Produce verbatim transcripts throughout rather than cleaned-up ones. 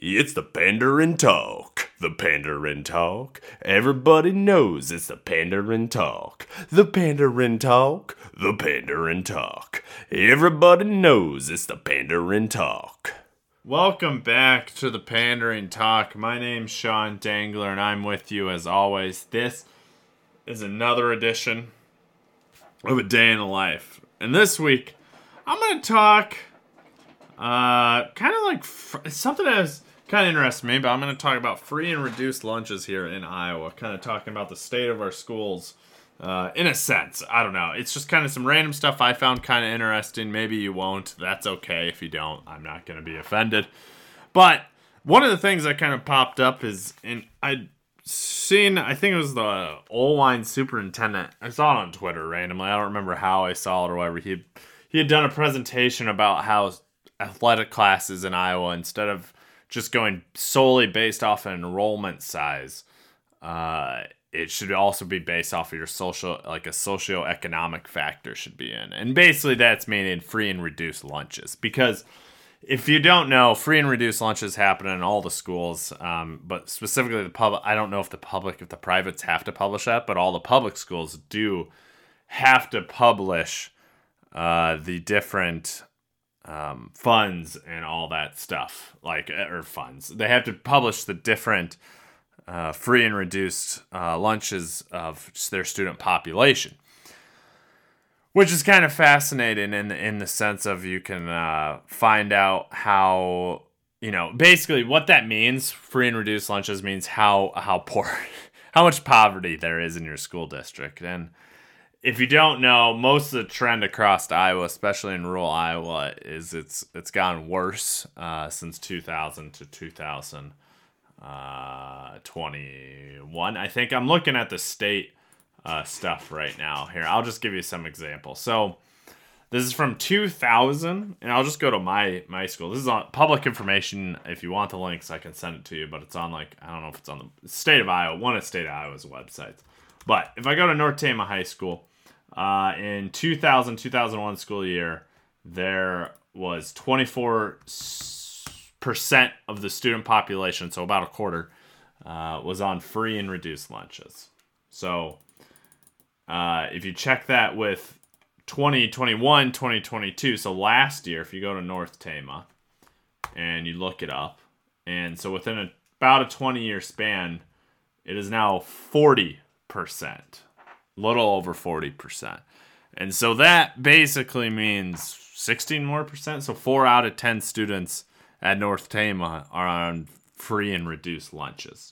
It's the Pandarin Talk. The Pandarin Talk. Everybody knows it's the Pandarin Talk. The Pandarin Talk. The Pandarin Talk. Everybody knows it's the Pandarin Talk. Welcome back to the Pandarin Talk. My name's Sean Dangler, and I'm with you as always. This is another edition of A Day in the Life. And this week, I'm going to talk uh, kind of like fr- something that is kind of interests me, but I'm going to talk about free and reduced lunches here in Iowa. Kind of talking about the state of our schools uh, in a sense. I don't know. It's just kind of some random stuff I found kind of interesting. Maybe you won't. That's okay if you don't. I'm not going to be offended. But one of the things that kind of popped up is, and I'd seen, I think it was the Oelwein superintendent. I saw it on Twitter randomly. I don't remember how I saw it or whatever. He had, he had done a presentation about how athletic classes in Iowa, instead of just going solely based off an enrollment size, uh, it should also be based off of your social, like a socioeconomic factor should be in. And basically that's meaning free and reduced lunches. Because if you don't know, free and reduced lunches happen in all the schools, um, but specifically the public. I don't know if the public, if the privates have to publish that, but all the public schools do have to publish uh, the different um, funds and all that stuff, like or funds. They have to publish the different uh, free and reduced uh, lunches of their student population. Which is kind of fascinating in in the sense of you can uh, find out how, you know, basically what that means. Free and reduced lunches means how how poor, how much poverty there is in your school district. And if you don't know, most of the trend across Iowa, especially in rural Iowa, is it's it's gotten worse uh, since two thousand to two thousand twenty-one. I think I'm looking at the state Uh, stuff right now. Here, I'll just give you some examples. So this is from two thousand, and I'll just go to my my school. This is on public information. If you want the links, I can send it to you, but it's on, like, I don't know if it's on the state of Iowa, one of state of Iowa's websites. But if I go to North Tama High School, uh, in two thousand, two thousand one school year, there was twenty-four percent of the student population, so about a quarter, uh, was on free and reduced lunches. So Uh, if you check that with twenty twenty-one, twenty twenty-two, so last year, if you go to North Tama and you look it up, and so within a, about a twenty-year span, it is now forty percent, a little over forty percent. And so that basically means sixteen more percent, so four out of ten students at North Tama are on free and reduced lunches.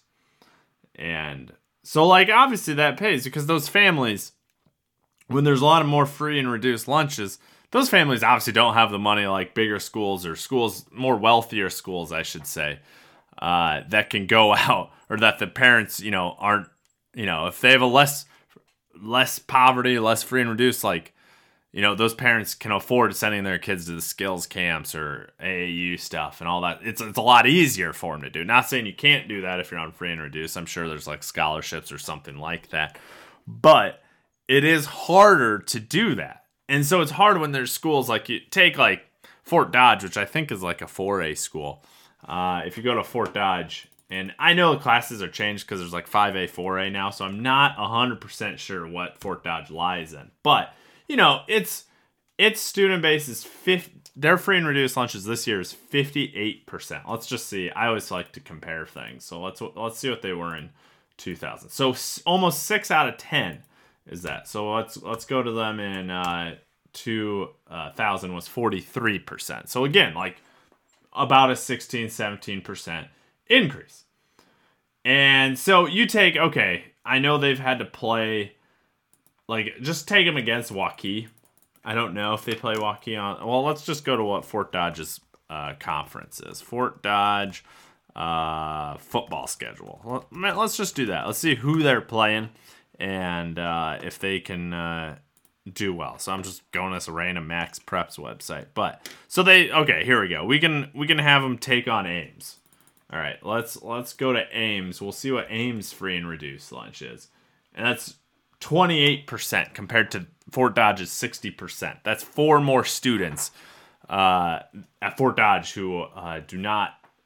And so, like, obviously that pays, because those families, when there's a lot of more free and reduced lunches, those families obviously don't have the money like bigger schools or schools, more wealthier schools, I should say, uh, that can go out, or that the parents, you know, aren't, you know, if they have a less, less poverty, less free and reduced, like, you know, those parents can afford sending their kids to the skills camps or A A U stuff and all that. It's it's a lot easier for them to do. Not saying you can't do that if you're on free and reduced. I'm sure there's like scholarships or something like that. But it is harder to do that. And so it's hard when there's schools like, you take like Fort Dodge, which I think is like a four A school. Uh, if you go to Fort Dodge, and I know the classes are changed because there's like five A, four A now, so I'm not one hundred percent sure what Fort Dodge lies in. But you know, its its student base is fifty. Their free and reduced lunches this year is fifty-eight percent. Let's just see. I always like to compare things, so let's let's see what they were in two thousand. So almost six out of ten is that. So let's let's go to them in uh, two thousand was forty-three percent. So again, like about a sixteen, seventeen percent increase. And so you take, okay, I know they've had to play. Like, just take them against Waukee. I don't know if they play Waukee on... Well, let's just go to what Fort Dodge's uh, conference is. Fort Dodge uh, football schedule. Well, man, let's just do that. Let's see who they're playing and uh, if they can uh, do well. So I'm just going to this random Max Preps website. But, so they... Okay, here we go. We can we can have them take on Ames. All right, let's, let's go to Ames. We'll see what Ames free and reduced lunch is. And that's twenty-eight percent compared to Fort Dodge's sixty percent. That's four more students uh, at Fort Dodge who uh, do not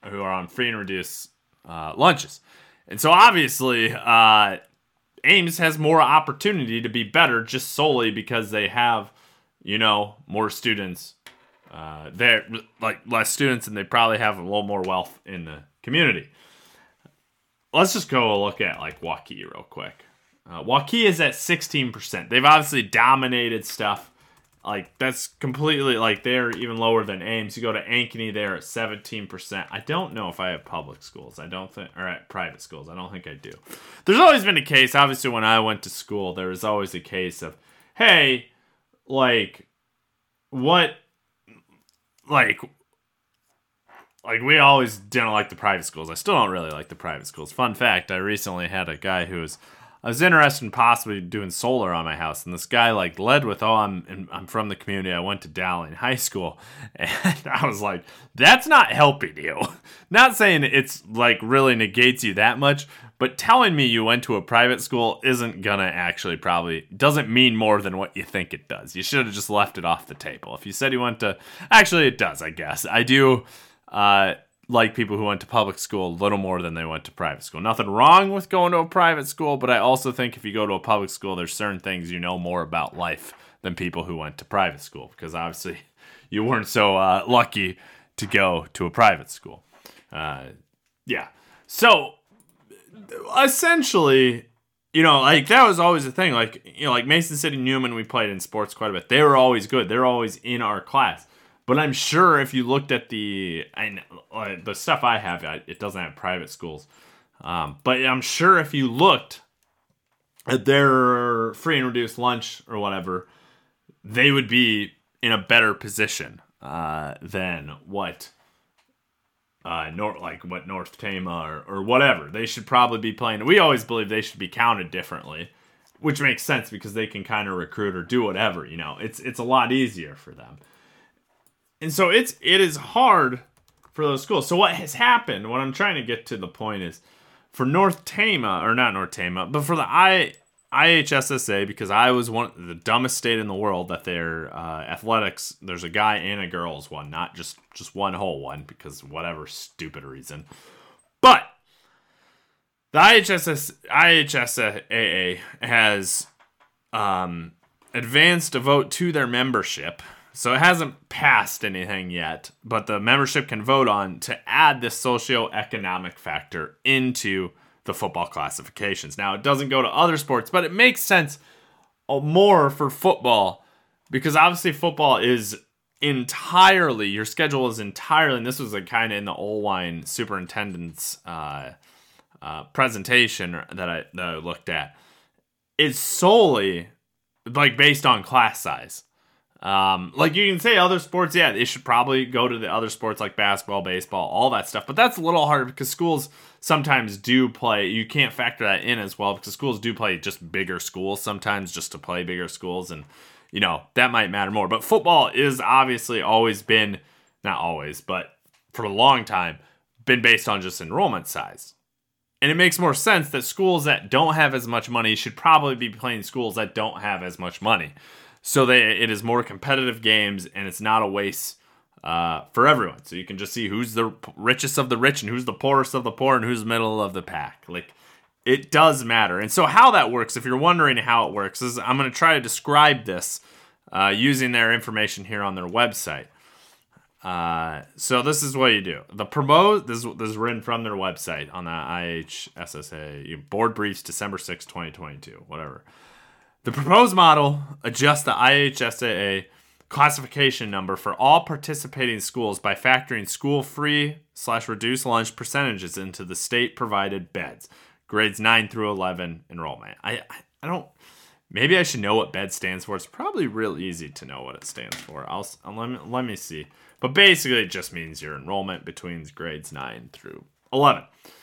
who are on free and reduced uh, lunches. And so obviously, uh, Ames has more opportunity to be better just solely because they have, you know, more students. Uh, they're like less students, and they probably have a little more wealth in the community. Let's just go look at like Waukee real quick. Uh, Waukee is at sixteen percent. They've obviously dominated stuff. Like, that's completely, like, they're even lower than Ames. You go to Ankeny, they're at seventeen percent. I don't know if I have public schools. I don't think, or at private schools. I don't think I do. There's always been a case, obviously, when I went to school, there was always a case of, hey, like, what, like, like, we always didn't like the private schools. I still don't really like the private schools. Fun fact, I recently had a guy who was, I was interested in possibly doing solar on my house, and this guy like led with, "Oh, I'm I'm from the community. I went to Dowling High School," and I was like, "That's not helping you." Not saying it's like really negates you that much, but telling me you went to a private school isn't gonna actually probably doesn't mean more than what you think it does. You should have just left it off the table. If you said you went to, actually, it does. I guess I do. Uh, like people who went to public school a little more than they went to private school. Nothing wrong with going to a private school, but I also think if you go to a public school, there's certain things you know more about life than people who went to private school, because obviously you weren't so uh, lucky to go to a private school. Uh, yeah. So essentially, you know, like that was always the thing. Like, you know, like Mason City Newman, we played in sports quite a bit. They were always good. They were always in our class. But I'm sure if you looked at the I, uh, the stuff I have, it doesn't have private schools. Um, but I'm sure if you looked at their free and reduced lunch or whatever, they would be in a better position uh, than what uh, North, like what North Tama or, or whatever. They should probably be playing. We always believe they should be counted differently, which makes sense because they can kind of recruit or do whatever. You know, it's it's a lot easier for them. And so it's it is hard for those schools. So what has happened, what I'm trying to get to the point is, for North Tama, or not North Tama, but for the I, IHSSA, because I was one the dumbest state in the world that their uh, athletics, there's a guy and a girls one, not just, just one whole one, because whatever stupid reason. But the I H S S, I H S A A has um, advanced a vote to their membership. So it hasn't passed anything yet, but the membership can vote on to add this socioeconomic factor into the football classifications. Now, it doesn't go to other sports, but it makes sense more for football because obviously football is entirely, your schedule is entirely, and this was a kind of in the Olwine superintendent's uh, uh, presentation that I, that I looked at, is solely like based on class size. Um, like you can say other sports, yeah, they should probably go to the other sports like basketball, baseball, all that stuff. But that's a little harder because schools sometimes do play. You can't factor that in as well because schools do play just bigger schools sometimes just to play bigger schools. And, you know, that might matter more. But football is obviously always been, not always, but for a long time, been based on just enrollment size. And it makes more sense that schools that don't have as much money should probably be playing schools that don't have as much money. So they, it is more competitive games, and it's not a waste uh, for everyone. So you can just see who's the richest of the rich and who's the poorest of the poor and who's middle of the pack. Like, it does matter. And so how that works, if you're wondering how it works, is I'm going to try to describe this uh, using their information here on their website. Uh, so this is what you do. The promote, this, this is written from their website on the I H S S A board briefs December sixth, twenty twenty-two, whatever. The proposed model adjusts the I H S A A classification number for all participating schools by factoring school-free slash reduced lunch percentages into the state-provided beds, grades nine through eleven enrollment. I, I don't, maybe I should know what bed stands for. It's probably real easy to know what it stands for. I'll, let me, let me see. But basically it just means your enrollment between grades nine through eleven.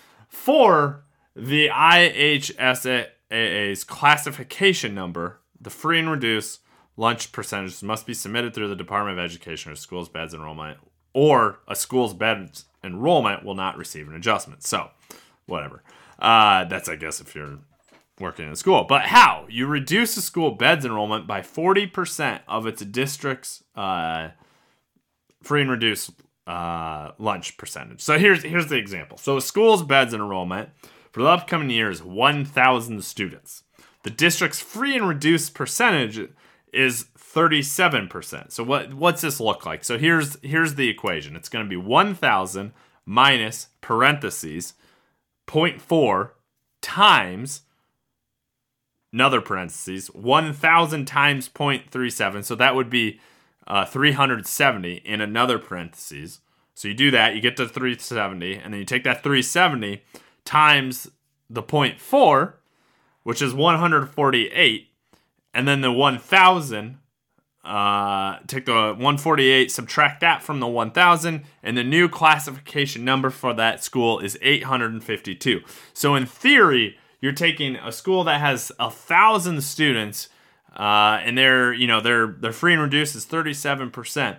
For the I H S A A's classification number, the free and reduced lunch percentages must be submitted through the Department of Education or school's beds enrollment, or a school's beds enrollment will not receive an adjustment. So, whatever. Uh, that's, I guess, if you're working in a school. But how? You reduce a school beds enrollment by forty percent of its district's uh, free and reduced uh, lunch percentage. So here's here's the example. So school's beds enrollment for the upcoming year is one thousand students. The district's free and reduced percentage is thirty-seven percent. So what what's this look like? So here's here's the equation. It's going to be one thousand minus parentheses zero point four times another parentheses one thousand times zero point three seven. So that would be uh, three hundred seventy in another parentheses. So you do that, you get to three hundred seventy, and then you take that three hundred seventy times the zero point four, which is one hundred forty-eight, and then the one thousand, uh, take the one hundred forty-eight, subtract that from the one thousand, and the new classification number for that school is eight hundred fifty-two. So in theory, you're taking a school that has one thousand students, uh, and they're, you know, they're, they're free and reduced is thirty-seven percent.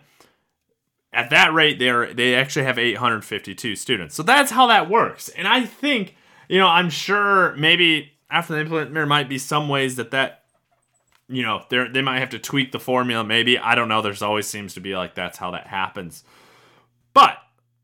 At that rate, they're, they actually have eight hundred fifty-two students. So that's how that works. And I think, you know, I'm sure maybe after the implement, there might be some ways that that, you know, they they might have to tweak the formula. Maybe, I don't know. There's always seems to be like that's how that happens. But,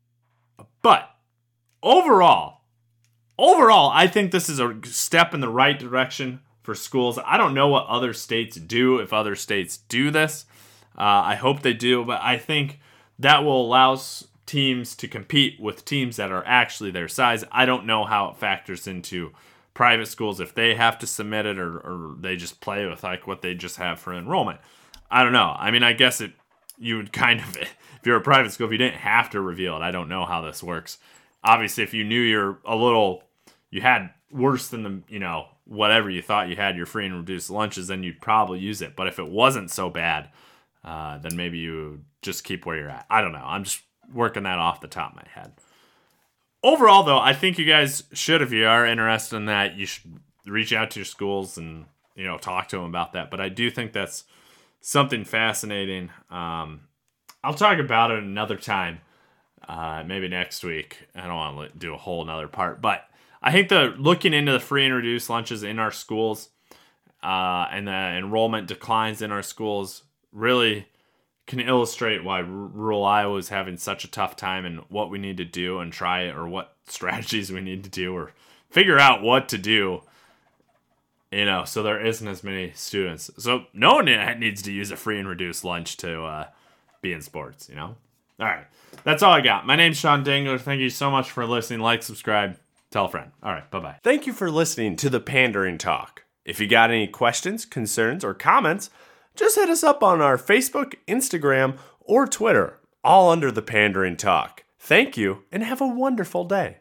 but overall, overall, I think this is a step in the right direction for schools. I don't know what other states do, if other states do this. Uh, I hope they do, but I think that will allow teams to compete with teams that are actually their size. I don't know how it factors into private schools, if they have to submit it or, or they just play with like what they just have for enrollment. I don't know. I mean, I guess it you would kind of, if you're a private school, if you didn't have to reveal it, I don't know how this works. Obviously, if you knew you're a little, you had worse than the, you know, whatever you thought you had, your free and reduced lunches, then you'd probably use it. But if it wasn't so bad, uh, then maybe you just keep where you're at. I don't know. I'm just working that off the top of my head. Overall, though, I think you guys should, if you are interested in that, you should reach out to your schools and, you know, talk to them about that. But I do think that's something fascinating. Um, I'll talk about it another time, uh, maybe next week. I don't want to do a whole another part. But I think the looking into the free and reduced lunches in our schools uh, and the enrollment declines in our schools really can illustrate why rural Iowa is having such a tough time and what we need to do and try or what strategies we need to do or figure out what to do, you know, so there isn't as many students. So no one needs to use a free and reduced lunch to uh, be in sports, you know? All right. That's all I got. My name's Sean Dangler. Thank you so much for listening. Like, subscribe, tell a friend. All right. Bye-bye. Thank you for listening to the Pandering Talk. If you got any questions, concerns, or comments, just hit us up on our Facebook, Instagram, or Twitter, all under the Pandering Talk. Thank you, and have a wonderful day.